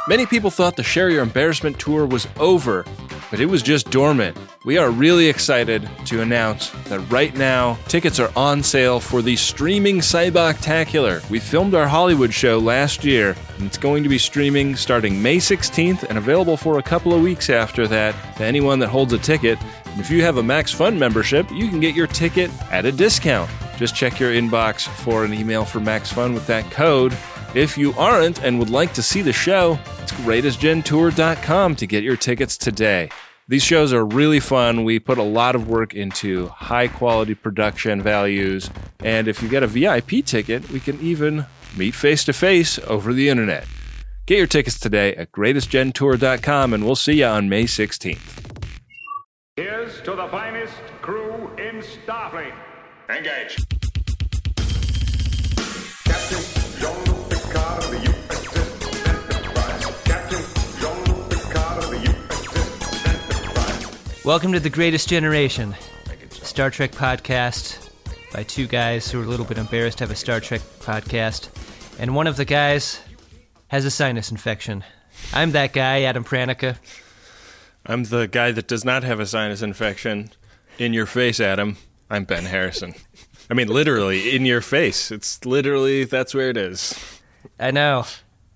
Many people thought the Share Your Embarrassment tour was over, but it was just dormant. We are really excited to announce that right now, tickets are on sale for the streaming Cyboctacular. We filmed our Hollywood show last year, and it's going to be streaming starting May 16th and available for a couple of weeks after that to anyone that holds a ticket. And if you have a Max Fun membership, you can get your ticket at a discount. Just check your inbox for an email for Max Fun with that code. If you aren't and would like to see the show, it's greatestgentour.com to get your tickets today. These shows are really fun. We put a lot of work into high-quality production values, and if you get a VIP ticket, we can even meet face-to-face over the internet. Get your tickets today at greatestgentour.com, and we'll see you on May 16th. Here's to the finest crew in Starfleet. Engage. Captain Jean-Luc Picard of the USS Enterprise. Captain Jean-Luc Picard of the USS Enterprise. Welcome to The Greatest Generation, Star Trek podcast by two guys who are a little bit embarrassed to have a Star Trek podcast. And one of the guys has a sinus infection. I'm that guy, Adam Pranica. I'm the guy that does not have a sinus infection. In your face, Adam. I'm Ben Harrison. I mean, literally, in your face. It's literally, that's where it is. I know.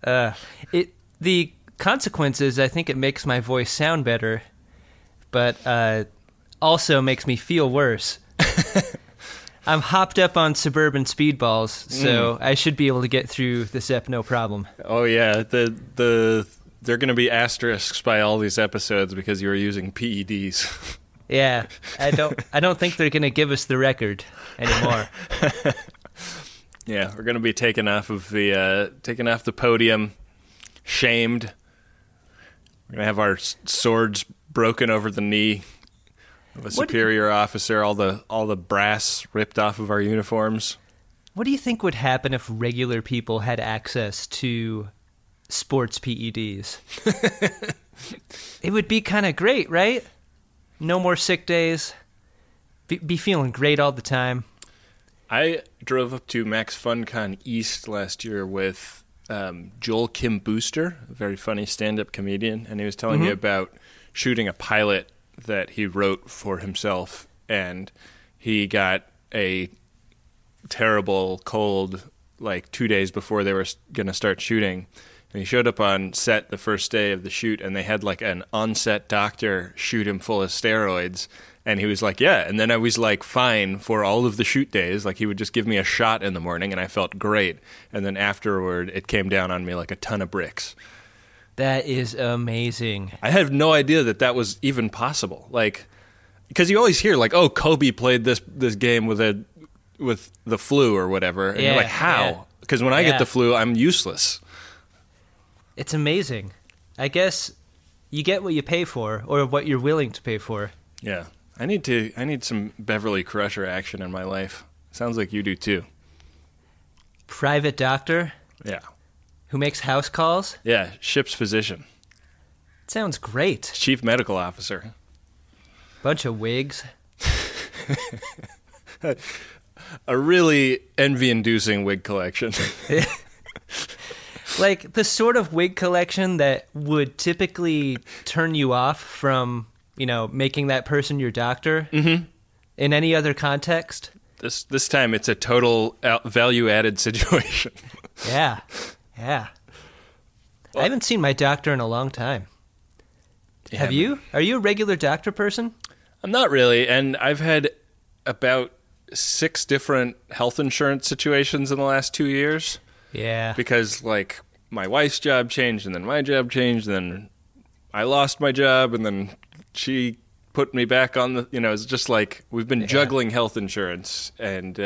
The consequences, I think it makes my voice sound better, but also makes me feel worse. I'm hopped up on suburban speedballs, so I should be able to get through this ep no problem. Oh, yeah. They're going to be asterisks by all these episodes because you were using PEDs. Yeah, I don't think they're going to give us the record anymore. Yeah, we're going to be taken off the podium, shamed. We're going to have our swords broken over the knee of a superior officer, all the brass ripped off of our uniforms. What do you think would happen if regular people had access to sports PEDs? It would be kind of great, right? No more sick days. Be feeling great all the time. I drove up to Max FunCon East last year with Joel Kim Booster, a very funny stand-up comedian, and he was telling me about shooting a pilot that he wrote for himself, and he got a terrible cold like 2 days before they were going to start shooting. And he showed up on set the first day of the shoot, and they had like an on-set doctor shoot him full of steroids. And he was like, yeah. And then I was like, fine for all of the shoot days. Like he would just give me a shot in the morning, and I felt great. And then afterward, it came down on me like a ton of bricks. That is amazing. I had no idea that was even possible. Like, because you always hear like, oh, Kobe played this game with the flu or whatever. And you're like, how? Because when I get the flu, I'm useless. It's amazing. I guess you get what you pay for, or what you're willing to pay for. Yeah. I need some Beverly Crusher action in my life. Sounds like you do too. Private doctor? Yeah. Who makes house calls? Yeah, ship's physician. Sounds great. Chief medical officer. Bunch of wigs. A really envy-inducing wig collection. Like the sort of wig collection that would typically turn you off from, making that person your doctor in any other context. This time it's a total value-added situation. Yeah. Well, I haven't seen my doctor in a long time. Yeah, Have you? Are you a regular doctor person? I'm not really, and I've had about 6 different health insurance situations in the last 2 years. Yeah. Because, like, my wife's job changed, and then my job changed, and then I lost my job, and then she put me back on the, it's just like we've been juggling health insurance, and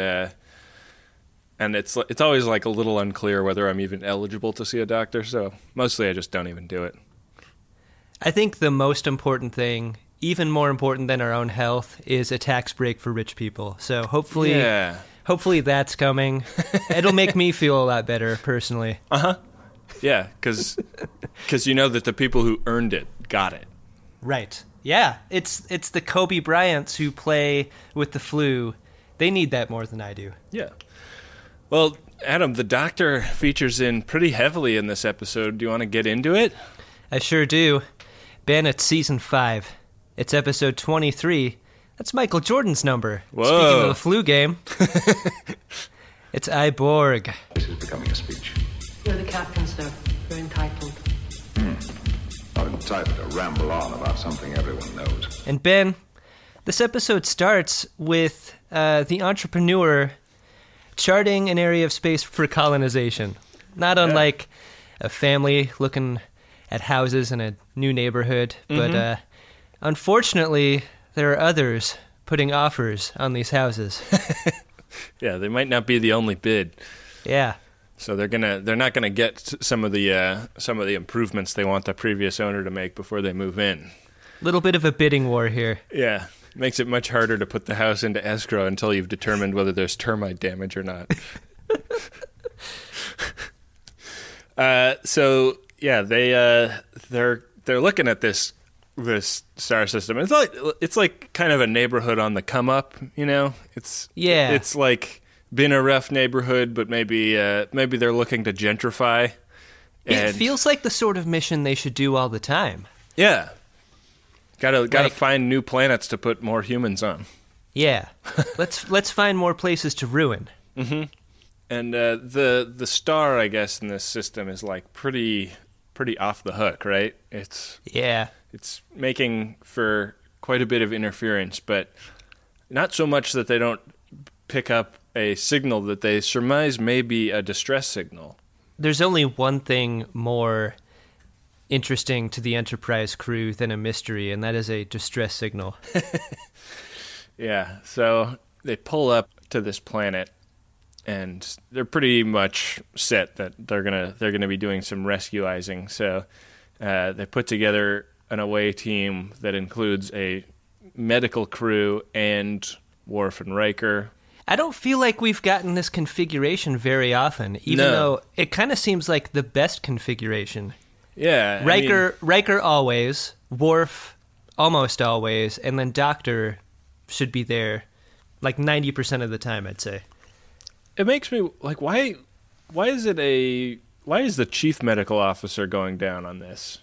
it's always, like, a little unclear whether I'm even eligible to see a doctor, so mostly I just don't even do it. I think the most important thing, even more important than our own health, is a tax break for rich people. So hopefully that's coming. It'll make me feel a lot better, personally. Uh-huh. Yeah, because you know that the people who earned it got it. Right. Yeah, it's the Kobe Bryants who play with the flu. They need that more than I do. Yeah. Well, Adam, the Doctor features in pretty heavily in this episode. Do you want to get into it? I sure do. Ben, it's season 5. It's episode 23. That's Michael Jordan's number. Whoa. Speaking of the flu game, it's Iborg. This is becoming a speech. You're the captain, sir. You're entitled. Not entitled to ramble on about something everyone knows. And Ben, this episode starts with the entrepreneur charting an area of space for colonization. Not unlike a family looking at houses in a new neighborhood, but unfortunately, there are others putting offers on these houses. Yeah, they might not be the only bid. Yeah. So they're not gonna get some of the improvements they want the previous owner to make before they move in. Little bit of a bidding war here. Yeah, makes it much harder to put the house into escrow until you've determined whether there's termite damage or not. So yeah, they're looking at this star system. It's like kind of a neighborhood on the come up, you know. It's like been a rough neighborhood, but maybe they're looking to gentrify. It feels like the sort of mission they should do all the time. Yeah, gotta find new planets to put more humans on. Yeah, let's find more places to ruin. Mm-hmm. And the star, I guess, in this system is like pretty off the hook, right? It's making for quite a bit of interference, but not so much that they don't pick up a signal that they surmise may be a distress signal. There's only one thing more interesting to the Enterprise crew than a mystery, and that is a distress signal. Yeah, so they pull up to this planet, and they're pretty much set that they're gonna be doing some rescuizing. So they put together an away team that includes a medical crew and Worf and Riker. I don't feel like we've gotten this configuration very often, even though it kind of seems like the best configuration. Yeah, Riker always, Worf almost always, and then Doctor should be there like 90% of the time, I'd say. It makes me like, why is the chief medical officer going down on this?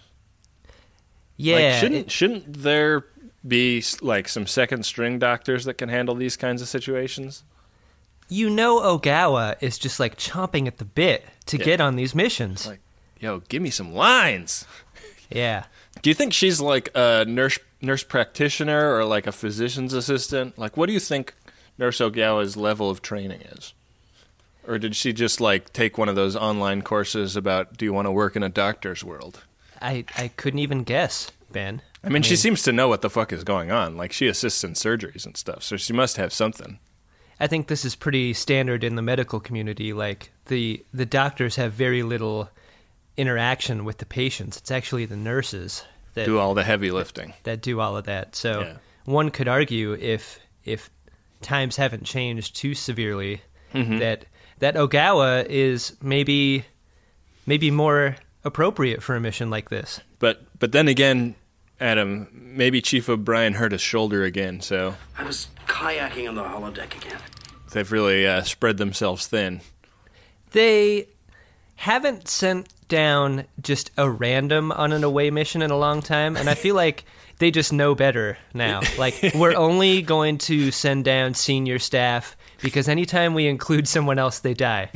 Yeah, like, shouldn't there be like some second string doctors that can handle these kinds of situations? You know, Ogawa is just like chomping at the bit to get on these missions. Like, yo, give me some lines. Yeah. Do you think she's like a nurse practitioner or like a physician's assistant? Like, what do you think Nurse Ogawa's level of training is? Or did she just like take one of those online courses about, do you want to work in a doctor's world? I couldn't even guess, Ben. I mean, she seems to know what the fuck is going on. Like, she assists in surgeries and stuff, so she must have something. I think this is pretty standard in the medical community. Like, the doctors have very little interaction with the patients. It's actually the nurses that do all the heavy lifting. That do all of that. So one could argue if times haven't changed too severely, that Ogawa is maybe more appropriate for a mission like this. But then again, Adam, maybe Chief O'Brien hurt his shoulder again, so I was kayaking on the holodeck again. They've really spread themselves thin. They haven't sent down just a random on an away mission in a long time, and I feel like they just know better now. Like, we're only going to send down senior staff because anytime we include someone else, they die.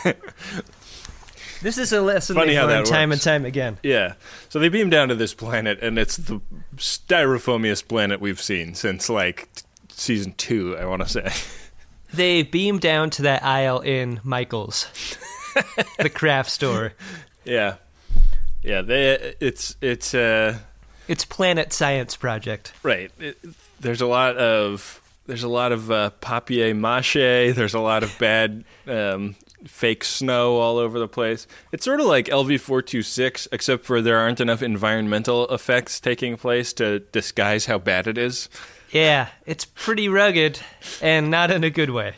This is a lesson they've learned time and time again. Yeah. So they beam down to this planet, and it's the styrofoamiest planet we've seen since, like, season 2, I want to say. They beam down to that aisle in Michael's, the craft store. Yeah. Yeah, it's Planet Science Project. Right. There's a lot of papier-mâché. There's a lot of bad fake snow all over the place. It's sort of like LV-426, except for there aren't enough environmental effects taking place to disguise how bad it is. Yeah, it's pretty rugged, and not in a good way.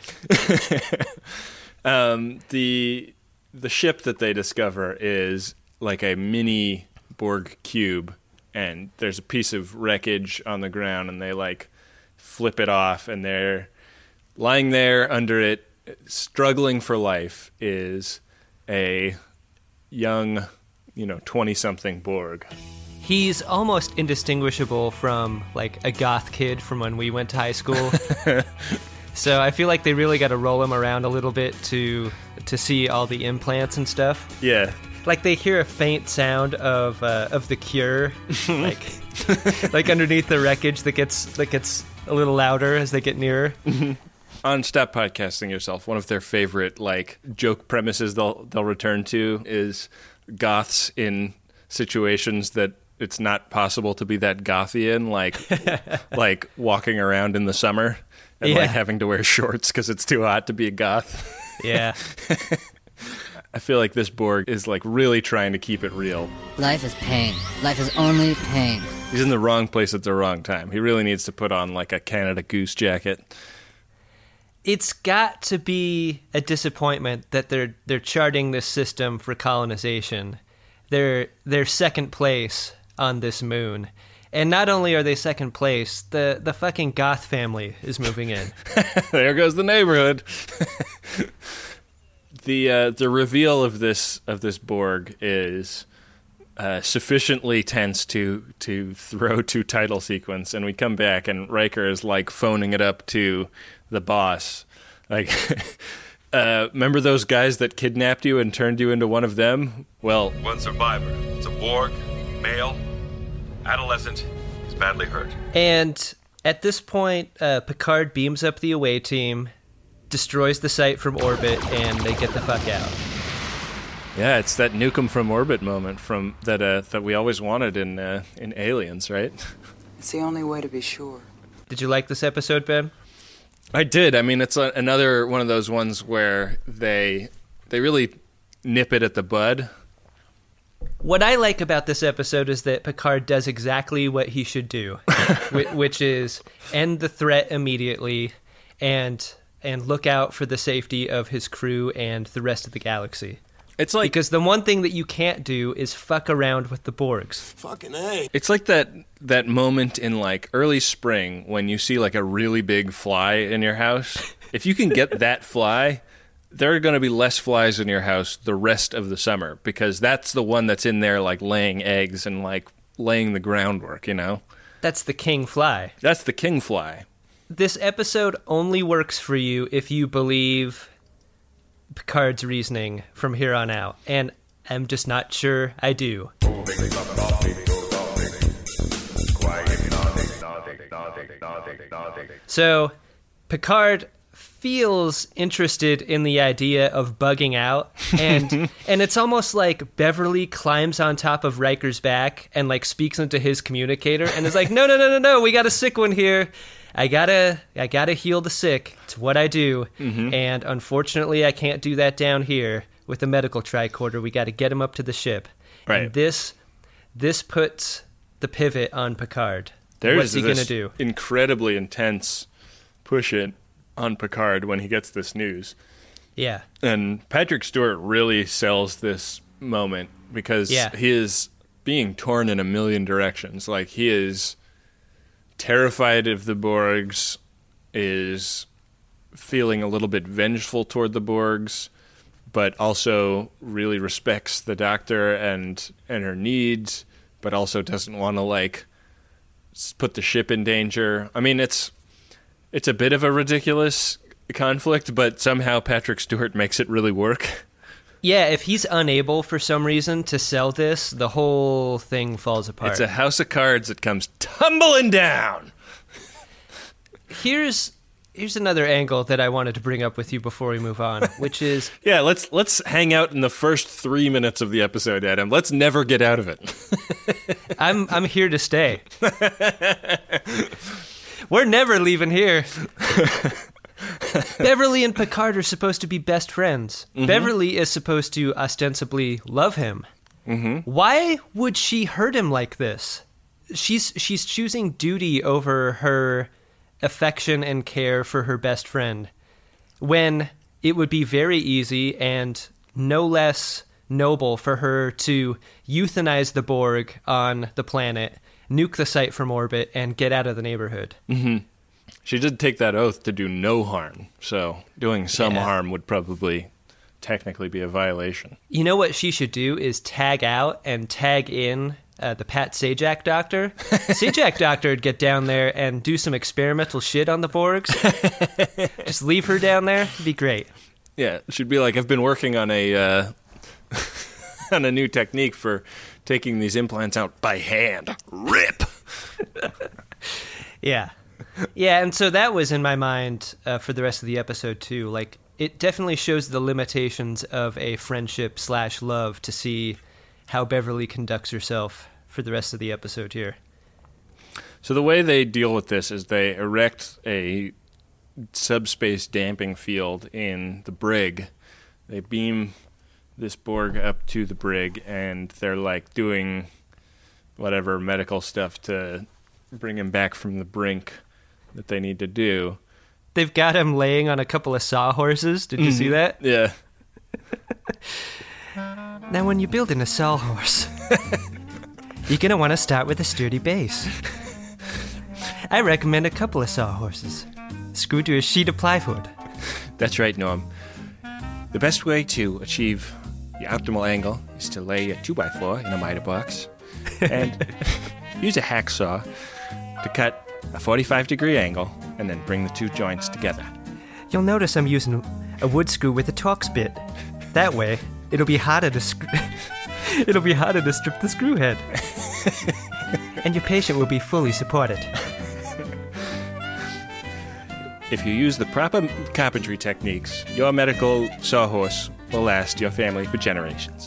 The ship that they discover is like a mini Borg cube, and there's a piece of wreckage on the ground, and they like flip it off, and they're lying there under it struggling for life is a young, 20-something Borg. He's almost indistinguishable from, like, a goth kid from when we went to high school. So I feel like they really got to roll him around a little bit to see all the implants and stuff. Yeah. Like, they hear a faint sound of the Cure, like underneath the wreckage that gets a little louder as they get nearer. On Stop Podcasting Yourself, one of their favorite, like, joke premises they'll return to is goths in situations that it's not possible to be that gothy in, like walking around in the summer and like having to wear shorts because it's too hot to be a goth. Yeah. I feel like this Borg is like really trying to keep it real. Life is pain. Life is only pain. He's in the wrong place at the wrong time. He really needs to put on like a Canada Goose jacket. It's got to be a disappointment that they're charting this system for colonization. They're second place on this moon. And not only are they second place, the fucking goth family is moving in. There goes the neighborhood. The reveal of this Borg is sufficiently tense to throw to title sequence, and we come back and Riker is like phoning it up to the boss. Like, remember those guys that kidnapped you and turned you into one of them? Well, One survivor. It's a Borg, male, adolescent. He's badly hurt. And at this point, Picard beams up the away team, destroys the site from orbit, and they get the fuck out. yeah, it's that nuke 'em from orbit moment from that we always wanted in Aliens, right? It's the only way to be sure. Did you like this episode, Ben? I did. I mean, it's another one of those ones where they really nip it at the bud. What I like about this episode is that Picard does exactly what he should do, which is end the threat immediately and look out for the safety of his crew and the rest of the galaxy. It's like Because the one thing that you can't do is fuck around with the Borgs. Fucking A. it's like that moment in like early spring when you see like a really big fly in your house. If you can get that fly, there are going to be less flies in your house the rest of the summer because that's the one that's in there like laying eggs and like laying the groundwork, That's the king fly. That's the king fly. This episode only works for you if you believe Picard's reasoning from here on out, and I'm just not sure I do. So, Picard feels interested in the idea of bugging out, and it's almost like Beverly climbs on top of Riker's back and like speaks into his communicator and is like, no, we got a sick one here. I gotta heal the sick. It's what I do. And unfortunately, I can't do that down here with the medical tricorder. We got to get him up to the ship. Right. And this puts the pivot on Picard. There's What's he this gonna do? incredibly intense push it on Picard when he gets this news. Yeah. And Patrick Stewart really sells this moment because he is being torn in a million directions. Like, he is terrified of the Borgs, is feeling a little bit vengeful toward the Borgs, but also really respects the Doctor and her needs, but also doesn't want to like put the ship in danger. I mean, it's a bit of a ridiculous conflict, but somehow Patrick Stewart makes it really work. Yeah, if he's unable for some reason to sell this, the whole thing falls apart. It's a house of cards that comes tumbling down. Here's another angle that I wanted to bring up with you before we move on, which is Yeah, let's hang out in the first 3 minutes of the episode, Adam. Let's never get out of it. I'm here to stay. We're never leaving here. Beverly and Picard are supposed to be best friends. Beverly is supposed to ostensibly love him. Why would she hurt him like this? She's choosing duty over her affection and care for her best friend, when it would be very easy and no less noble for her to euthanize the Borg on the planet, nuke the site from orbit, and get out of the neighborhood. She did take that oath to do no harm, so doing some Yeah. harm would probably technically be a violation. You know what she should do is tag out and tag in the Pat Sajak doctor. Sajak doctor would get down there and do some experimental shit on the Borgs. Just leave her down there. It'd be great. Yeah, it should be like, I've been working on a on a new technique for taking these implants out by hand. Rip! Yeah. Yeah, and so that was in my mind for the rest of the episode, too. Like, it definitely shows the limitations of a friendship/love to see how Beverly conducts herself for the rest of the episode here. So the way they deal with this is they erect a subspace damping field in the brig. They beam this Borg up to the brig, and they're like doing whatever medical stuff to bring him back from the brink that they need to do. They've got him laying on a couple of sawhorses. Did you see that? Yeah. Now, when you're building a sawhorse, you're going to want to start with a sturdy base. I recommend a couple of sawhorses screwed to a sheet of plywood. That's right, Norm. The best way to achieve the optimal angle is to lay a 2x4 in a miter box and use a hacksaw to cut a 45-degree angle and then bring the two joints together. You'll notice I'm using a wood screw with a Torx bit. That way, it'll be harder to it'll be harder to strip the screw head. And your patient will be fully supported. If you use the proper carpentry techniques, your medical sawhorse will last your family for generations.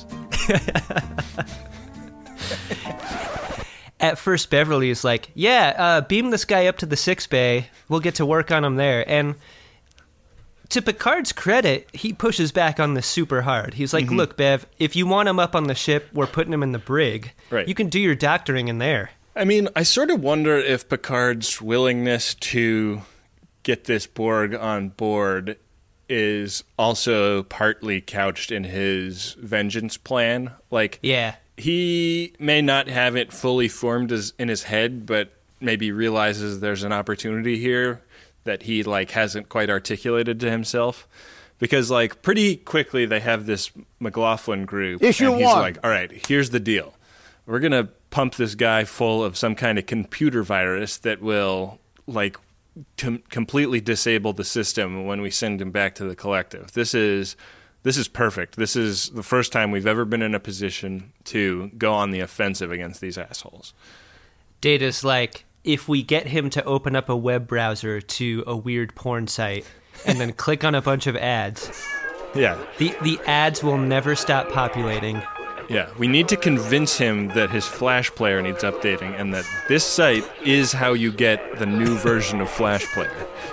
At first, Beverly is like, beam this guy up to the 6 bay. We'll get to work on him there. And to Picard's credit, he pushes back on this super hard. He's like, look, Bev, if you want him up on the ship, we're putting him in the brig. Right. You can do your doctoring in there. I mean, I sort of wonder if Picard's willingness to get this Borg on board is also partly couched in his vengeance plan. Like, Yeah. he may not have it fully formed in his head, but maybe realizes there's an opportunity here that he hasn't quite articulated to himself. Because pretty quickly they have this McLaughlin group, and he's like, all right, here's the deal. We're going to pump this guy full of some kind of computer virus that will completely disable the system when we send him back to the collective. This is perfect. This is the first time we've ever been in a position to go on the offensive against these assholes. Data's like, if we get him to open up a web browser to a weird porn site and then click on a bunch of ads, Yeah. the ads will never stop populating. Yeah. We need to convince him that his Flash player needs updating and that this site is how you get the new version of Flash Player.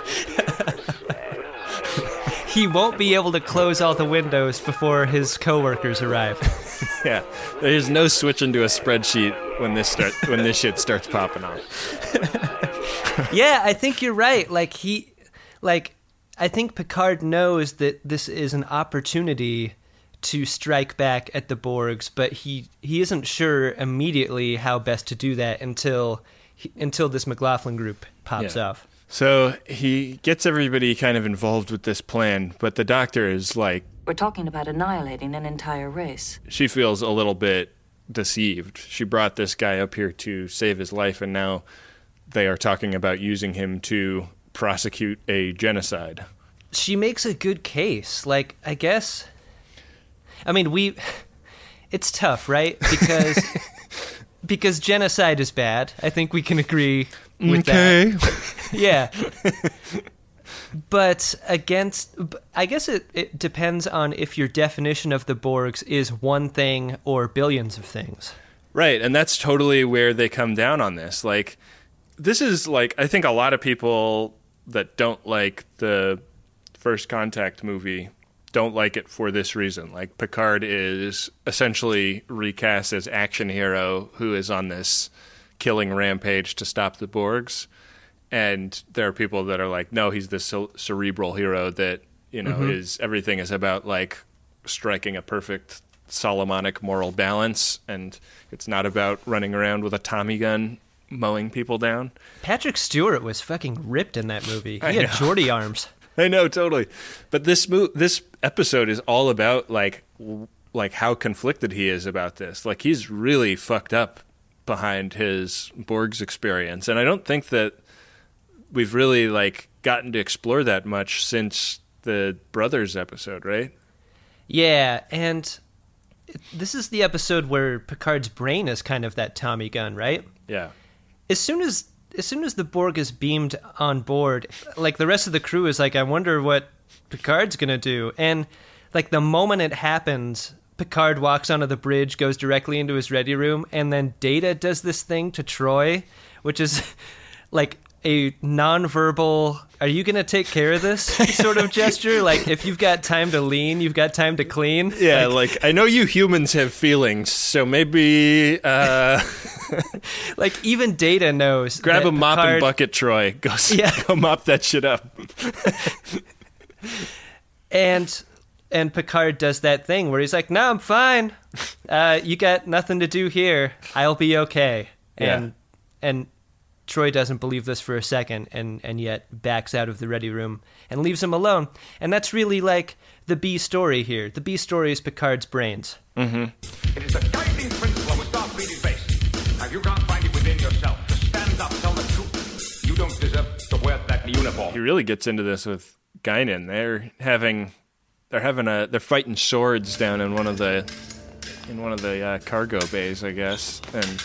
He won't be able to close all the windows before his coworkers arrive. Yeah. There's no switching to a spreadsheet when this shit starts popping off. Yeah, I think you're right. I think Picard knows that this is an opportunity to strike back at the Borgs, but he isn't sure immediately how best to do that until this McLaughlin group pops off. So he gets everybody kind of involved with this plan, but the doctor is like, We're talking about annihilating an entire race. she feels a little bit deceived. She brought this guy up here to save his life, and now they are talking about using him to prosecute a genocide. She makes a good case. I guess... I mean, it's tough, right? Because genocide is bad. I think we can agree with that. Yeah. But I guess it depends on if your definition of the Borgs is one thing or billions of things. Right, and that's totally where they come down on this. This is I think a lot of people that don't like the First Contact movie don't like it for this reason. Picard is essentially recast as action hero who is on this killing rampage to stop the Borgs. And there are people that are like, no, he's this cerebral hero that, is everything is about striking a perfect Solomonic moral balance. And it's not about running around with a Tommy gun mowing people down. Patrick Stewart was fucking ripped in that movie. I He had know. Geordie arms. I know, totally. But this episode is all about like how conflicted he is about this. Like, he's really fucked up behind his Borg's experience, and I don't think that we've really like gotten to explore that much since the Brothers episode, right? Yeah, and this is the episode where Picard's brain is kind of that Tommy gun, right? Yeah. As soon as the Borg is beamed on board, like the rest of the crew is like, I wonder what Picard's gonna do. And like the moment it happens, Picard walks onto the bridge, goes directly into his ready room, and then Data does this thing to Troy, which is like a nonverbal, are you going to take care of this sort of gesture? Like, if you've got time to lean, you've got time to clean. Yeah, like I know you humans have feelings, so maybe like even Data knows. grab that a mop and Picard- bucket, Troy. Go mop that shit up. And Picard does that thing where he's like, "No, I'm fine. You got nothing to do here. I'll be okay." And Troy doesn't believe this for a second, and yet backs out of the ready room and leaves him alone. And that's really like the B story here. The B story is Picard's brains. It is the guiding principle of a Starfleet base. Have you can't find it within yourself to stand up, tell the truth? You don't deserve to wear that uniform. He really gets into this with Guinan. They're fighting swords down in one of the cargo bays, I guess, and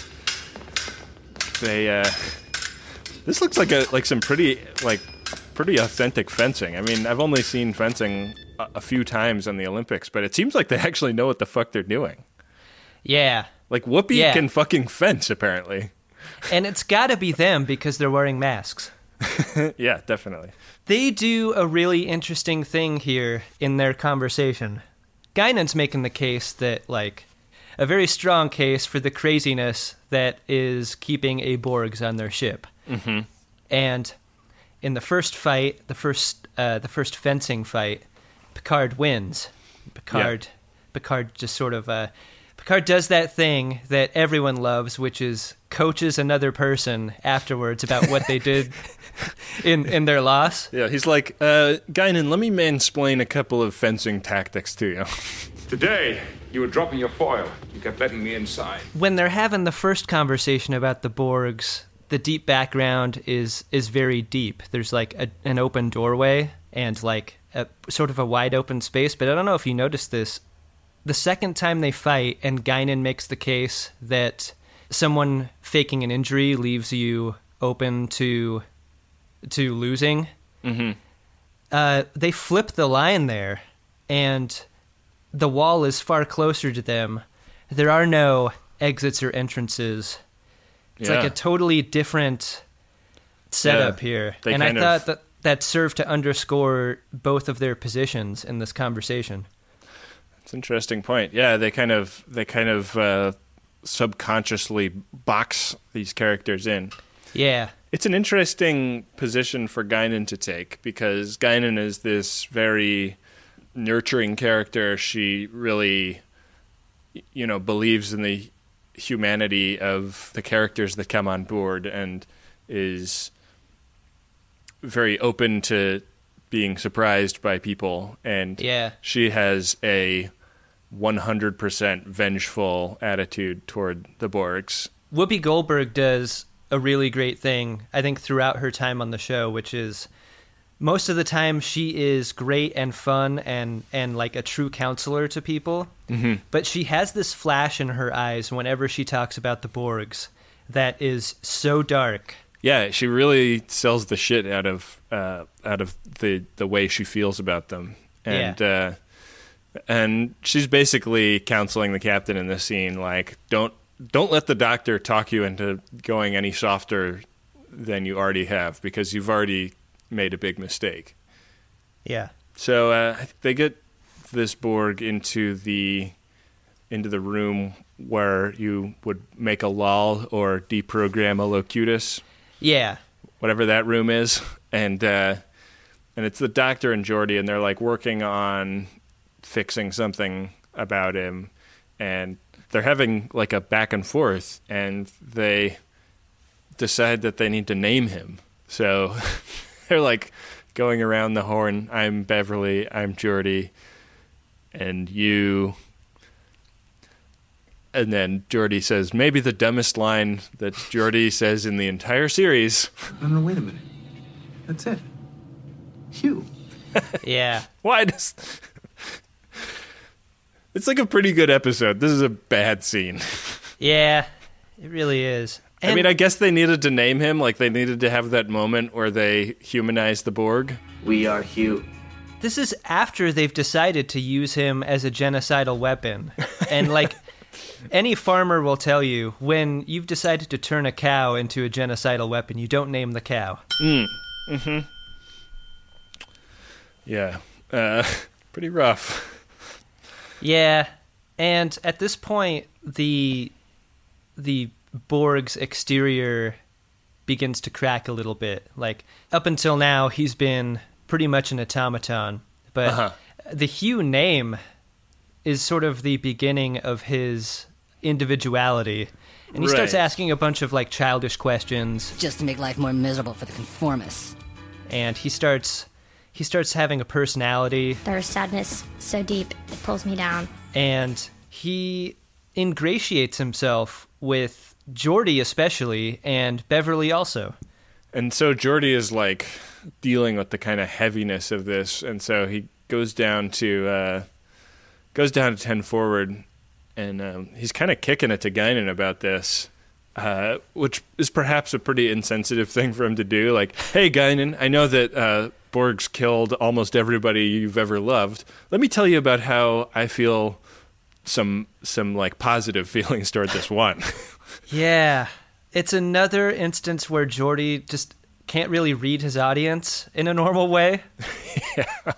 they this looks like some pretty authentic fencing. I mean, I've only seen fencing a few times in the Olympics, but it seems like they actually know what the fuck they're doing. Yeah. Like Whoopi can fucking fence, apparently. And it's got to be them because they're wearing masks. Yeah, definitely. They do a really interesting thing here in their conversation. Guinan's making the case that, like, a very strong case for the craziness that is keeping a Borgs on their ship. Mm-hmm. And in the first fight, the first fencing fight, Picard wins. Picard just sort of Picard does that thing that everyone loves, which is coaches another person afterwards about what they did in their loss. Yeah, he's like, Guinan, let me mansplain a couple of fencing tactics to you. Today, you were dropping your foil. You kept letting me inside. When they're having the first conversation about the Borgs, the deep background is very deep. There's like an open doorway and like a sort of a wide open space. But I don't know if you noticed this. The second time they fight, and Guinan makes the case that someone faking an injury leaves you open to losing. Mm-hmm. They flip the line there, and the wall is far closer to them. There are no exits or entrances. It's like a totally different setup here. And I thought that served to underscore both of their positions in this conversation. It's an interesting point. Yeah, they kind of subconsciously box these characters in. Yeah. It's an interesting position for Guinan to take, because Guinan is this very nurturing character. She really, believes in the humanity of the characters that come on board and is very open to being surprised by people. And she has a 100% vengeful attitude toward the Borgs. Whoopi Goldberg does a really great thing, I think, throughout her time on the show, which is most of the time she is great and fun and like a true counselor to people. Mm-hmm. But she has this flash in her eyes whenever she talks about the Borgs that is so dark. Yeah, she really sells the shit out of the way she feels about them. And and she's basically counseling the captain in this scene, like, don't let the doctor talk you into going any softer than you already have, because you've already made a big mistake. Yeah. So they get this Borg into the room where you would make a lull or deprogram a Locutus. Yeah. Whatever that room is. And it's the doctor and Geordi, and they're like working on fixing something about him, and they're having like a back and forth, and they decide that they need to name him. So they're like going around the horn. I'm Beverly, I'm Geordi, and you. And then Geordi says maybe the dumbest line that Geordi says in the entire series. No, wait a minute. That's it. Hugh. Yeah. Why does... It's like a pretty good episode. This is a bad scene. Yeah, it really is. I mean, I guess they needed to name him. Like, they needed to have that moment where they humanize the Borg. We are Hugh. This is after they've decided to use him as a genocidal weapon. And, like, any farmer will tell you, when you've decided to turn a cow into a genocidal weapon, you don't name the cow. Mm-hmm. Yeah. Pretty rough. Yeah. And at this point, the Borg's exterior begins to crack a little bit. Like, up until now, he's been pretty much an automaton. But the Hugh name is sort of the beginning of his individuality. And he starts asking a bunch of, like, childish questions. Just to make life more miserable for the conformists. And he starts having a personality. There's sadness so deep, it pulls me down. And he ingratiates himself with Geordi especially, and Beverly also. And so Geordi is, like, dealing with the kind of heaviness of this, and so he goes down to 10 forward, and he's kind of kicking it to Guinan about this, which is perhaps a pretty insensitive thing for him to do. Like, hey, Guinan, I know that Borg's killed almost everybody you've ever loved. Let me tell you about how I feel some like positive feelings toward this one. Yeah. It's another instance where Geordi just can't really read his audience in a normal way. Yeah.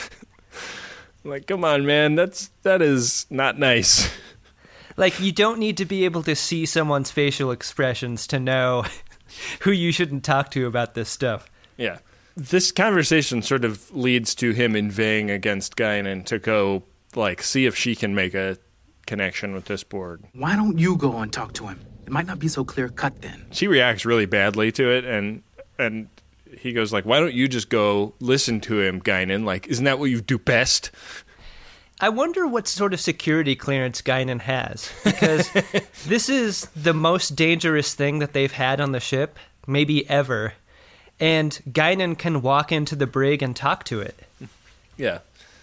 Like, come on, man, that is not nice. Like, you don't need to be able to see someone's facial expressions to know who you shouldn't talk to about this stuff. Yeah. This conversation sort of leads to him inveighing against Guinan to go, like, see if she can make a connection with this Borg. Why don't you go and talk to him? It might not be so clear-cut then. She reacts really badly to it, and he goes like, why don't you just go listen to him, Guinan? Like, isn't that what you do best? I wonder what sort of security clearance Guinan has, because this is the most dangerous thing that they've had on the ship, maybe ever. And Guinan can walk into the brig and talk to it. Yeah.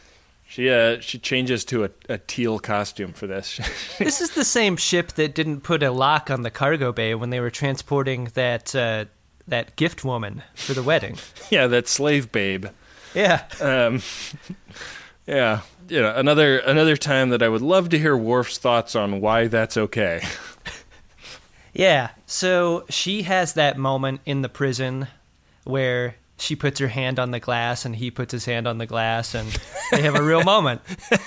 She changes to a teal costume for this. This is the same ship that didn't put a lock on the cargo bay when they were transporting that gift woman for the wedding. Yeah, that slave babe. Yeah. Yeah. You know, another time that I would love to hear Worf's thoughts on why that's okay. Yeah. So she has that moment in the prison where she puts her hand on the glass and he puts his hand on the glass and they have a real moment.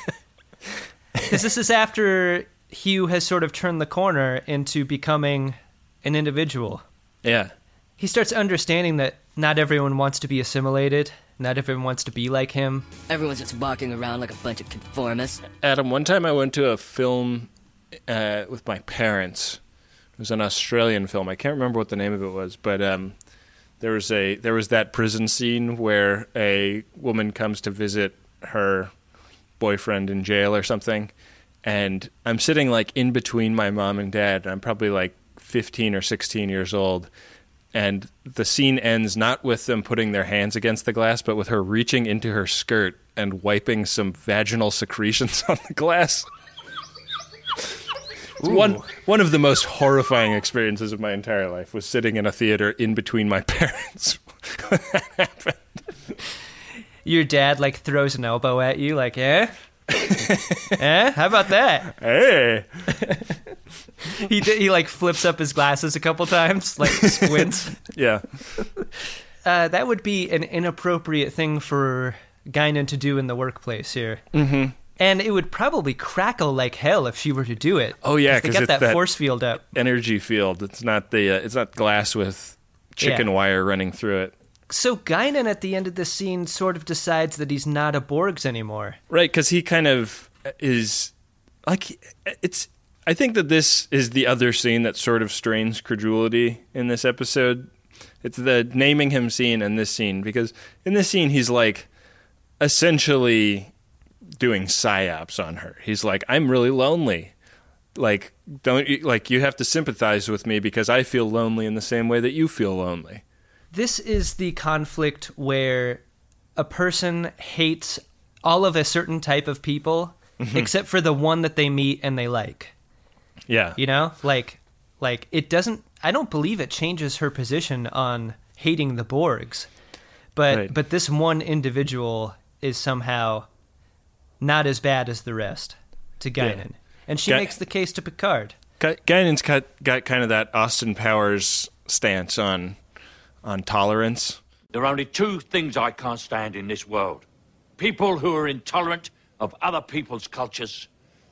Because this is after Hugh has sort of turned the corner into becoming an individual. Yeah. He starts understanding that not everyone wants to be assimilated. Not everyone wants to be like him. Everyone's just walking around like a bunch of conformists. Adam, one time I went to a film with my parents. It was an Australian film. I can't remember what the name of it was, but there was that prison scene where a woman comes to visit her boyfriend in jail or something, and I'm sitting like in between my mom and dad. And I'm probably like 15 or 16 years old. And the scene ends not with them putting their hands against the glass, but with her reaching into her skirt and wiping some vaginal secretions on the glass. One of the most horrifying experiences of my entire life was sitting in a theater in between my parents when that happened. Your dad, like, throws an elbow at you, like, eh? Eh? How about that? Hey! He like flips up his glasses a couple times, like squints. Yeah. That would be an inappropriate thing for Guinan to do in the workplace here. Mm-hmm. And it would probably crackle like hell if she were to do it. Oh yeah, because they got that force field up. Energy field. It's not it's not glass with chicken wire running through it. So Guinan at the end of this scene sort of decides that he's not a Borgs anymore. Right, because he kind of is like I think that this is the other scene that sort of strains credulity in this episode. It's the naming him scene and this scene, because in this scene he's like essentially doing psyops on her. He's like, I'm really lonely. Like, you have to sympathize with me because I feel lonely in the same way that you feel lonely. This is the conflict where a person hates all of a certain type of people except for the one that they meet and they like. Yeah. You know? Like it doesn't, I don't believe it changes her position on hating the Borgs. But this one individual is somehow not as bad as the rest to Guinan. Yeah. And she makes the case to Picard. Guinan's got kind of that Austin Powers stance on tolerance. There are only two things I can't stand in this world. People who are intolerant of other people's cultures,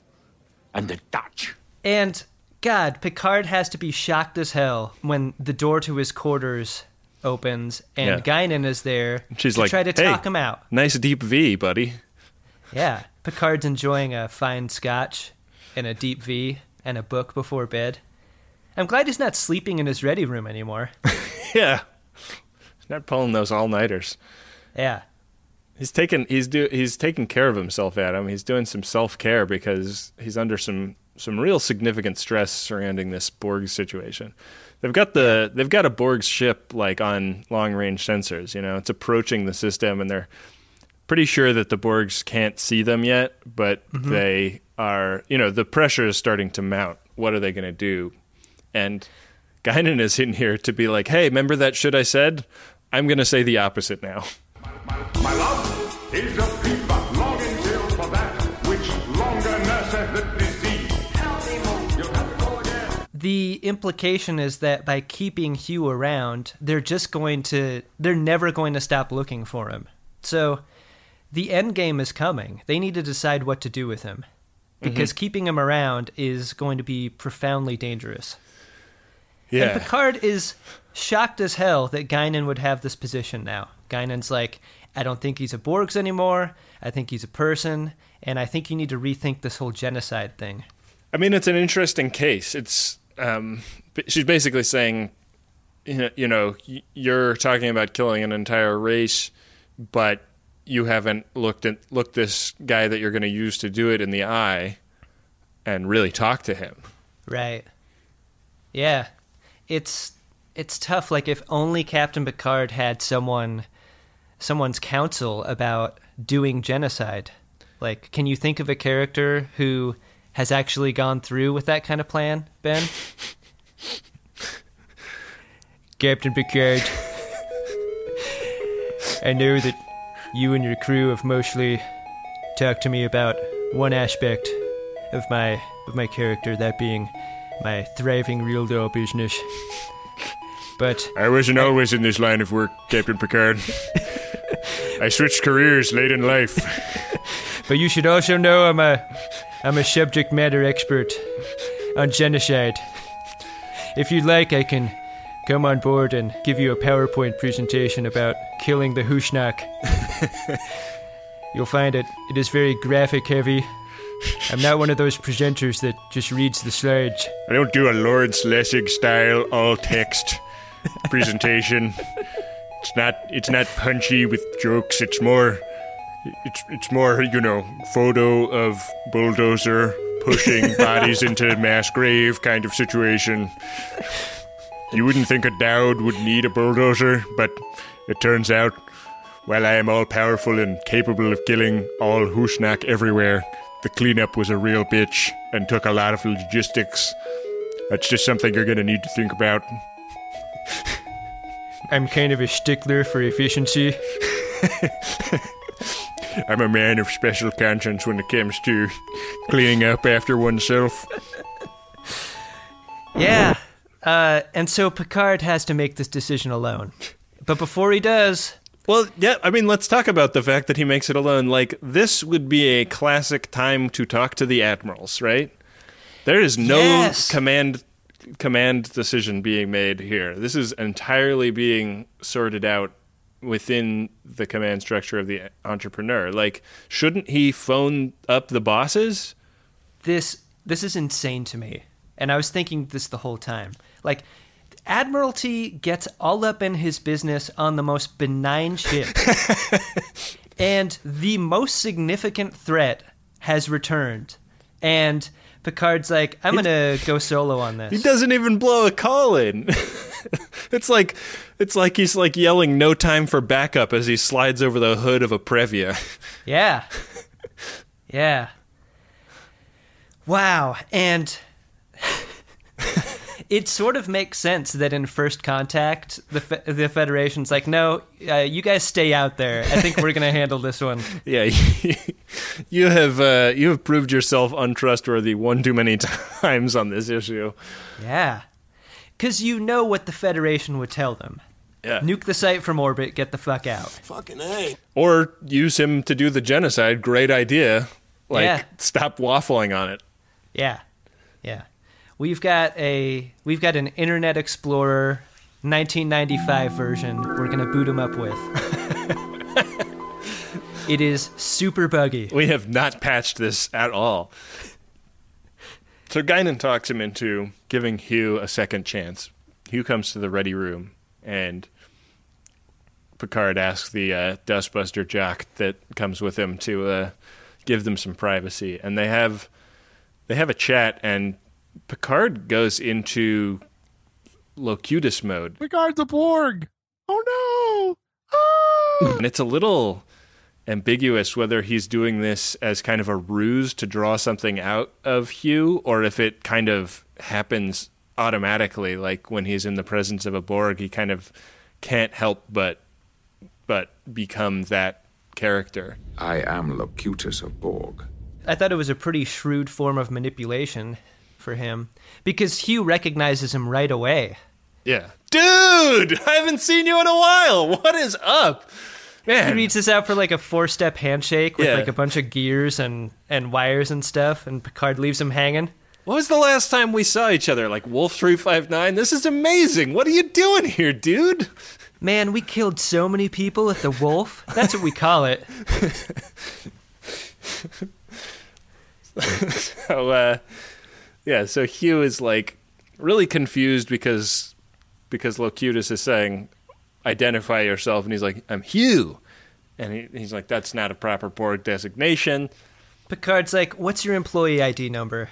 and the Dutch. And, God, Picard has to be shocked as hell when the door to his quarters opens and Guinan is there to try to talk him out. Nice deep V, buddy. Yeah, Picard's enjoying a fine scotch and a deep V and a book before bed. I'm glad he's not sleeping in his ready room anymore. Yeah. He's not pulling those all-nighters. Yeah. He's taking care of himself, Adam. He's doing some self-care because he's under some real significant stress surrounding this Borg situation. They've got a Borg ship like on long-range sensors, you know. It's approaching the system and they're pretty sure that the Borgs can't see them yet, but they are, you know, the pressure is starting to mount. What are they going to do? And Guinan is in here to be like, hey, remember that shit I said? I'm going to say the opposite now. My love is a fever longing till for that which longer nurseth the disease. You'll have to go again. The implication is that by keeping Hugh around, they're never going to stop looking for him. So the end game is coming. They need to decide what to do with him. Because keeping him around is going to be profoundly dangerous. Yeah. And Picard is shocked as hell that Guinan would have this position now. Guinan's like, I don't think he's a Borgs anymore. I think he's a person. And I think you need to rethink this whole genocide thing. I mean, it's an interesting case. It's she's basically saying, you know, you're talking about killing an entire race, but you haven't looked this guy that you're going to use to do it in the eye and really talk to him. Right. Yeah. It's tough. Like, if only Captain Picard had someone's counsel about doing genocide. Like, can you think of a character who has actually gone through with that kind of plan, Ben? Captain Picard, I know that you and your crew have mostly talked to me about one aspect of my character, that being my thriving real doll business. But I wasn't always in this line of work, Captain Picard. I switched careers late in life. But you should also know I'm a subject matter expert on genocide. If you'd like, I can come on board and give you a PowerPoint presentation about killing the Hushnak. You'll find it is very graphic heavy. I'm not one of those presenters that just reads the slides. I don't do a Lawrence Lessig style all text presentation. It's not punchy with jokes. It's more, you know, photo of bulldozer pushing bodies into mass grave kind of situation. You wouldn't think a Dowd would need a bulldozer, but it turns out, while I am all-powerful and capable of killing all Hushnak everywhere, the cleanup was a real bitch and took a lot of logistics. That's just something you're going to need to think about. I'm kind of a stickler for efficiency. I'm a man of special conscience when it comes to cleaning up after oneself. Yeah. And so Picard has to make this decision alone. But before he does... Well, yeah, I mean, let's talk about the fact that he makes it alone. Like, this would be a classic time to talk to the admirals, right? There is no command decision being made here. This is entirely being sorted out within the command structure of the Entrepreneur. Like, shouldn't he phone up the bosses? This this is insane to me. And I was thinking this the whole time. Like, Admiralty gets all up in his business on the most benign ship. And the most significant threat has returned. And Picard's like, I'm going to go solo on this. He doesn't even blow a call in. It's like he's like yelling "No time for backup" as he slides over the hood of a Previa. Yeah. Yeah. Wow. And it sort of makes sense that in First Contact, the Federation's like, no, you guys stay out there. I think we're going to handle this one. Yeah, you have proved yourself untrustworthy one too many times on this issue. Yeah. Because you know what the Federation would tell them. Yeah. Nuke the site from orbit, get the fuck out. Fucking A. Or use him to do the genocide. Great idea. Stop waffling on it. Yeah. Yeah. We've got an Internet Explorer 1995 version we're going to boot him up with. It is super buggy. We have not patched this at all. So Guinan talks him into giving Hugh a second chance. Hugh comes to the ready room, and Picard asks the Dustbuster jock that comes with him to give them some privacy. And they have a chat, and Picard goes into Locutus mode. Picard's a Borg. Oh no! Ah! And it's a little ambiguous whether he's doing this as kind of a ruse to draw something out of Hugh, or if it kind of happens automatically, like when he's in the presence of a Borg, he kind of can't help but become that character. I am Locutus of Borg. I thought it was a pretty shrewd form of manipulation for him, because Hugh recognizes him right away. Yeah. Dude, I haven't seen you in a while. What is up? Man. He reads this out for like a 4-step handshake with like a bunch of gears and wires and stuff, and Picard leaves him hanging. What was the last time we saw each other? Like Wolf 359? This is amazing. What are you doing here, dude? Man, we killed so many people at the Wolf. That's what we call it. So Hugh is like really confused because Locutus is saying, identify yourself, and he's like, I'm Hugh. And he's like, that's not a proper Borg designation. Picard's like, what's your employee ID number?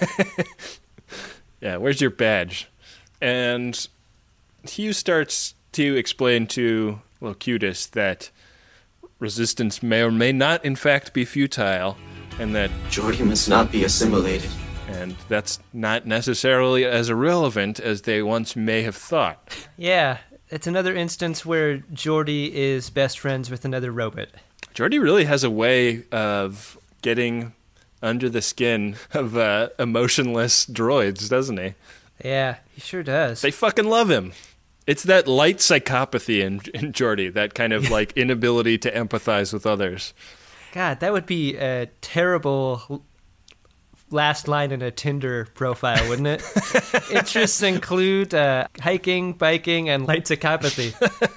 Yeah, where's your badge? And Hugh starts to explain to Locutus that resistance may or may not in fact be futile, and that Geordi must not be assimilated. And that's not necessarily as irrelevant as they once may have thought. Yeah, it's another instance where Geordi is best friends with another robot. Geordi really has a way of getting under the skin of emotionless droids, doesn't he? Yeah, he sure does. They fucking love him. It's that light psychopathy in Geordi, that kind of like inability to empathize with others. God, that would be a terrible last line in a Tinder profile, wouldn't it? Interests include hiking, biking, and light psychopathy.